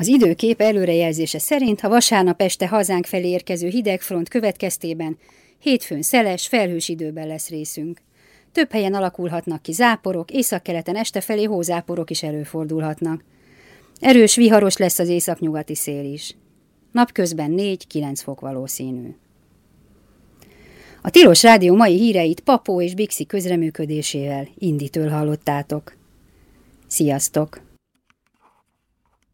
Az időkép előrejelzése szerint a vasárnap este hazánk felé érkező hidegfront következtében hétfőn szeles, felhős időben lesz részünk. Több helyen alakulhatnak ki záporok, északkeleten este felé hózáporok is előfordulhatnak. Erős, viharos lesz az északnyugati szél is. Napközben 4-9 fok valószínű. A Tilos Rádió mai híreit Papó és Bixi közreműködésével Inditől hallottátok. Sziasztok!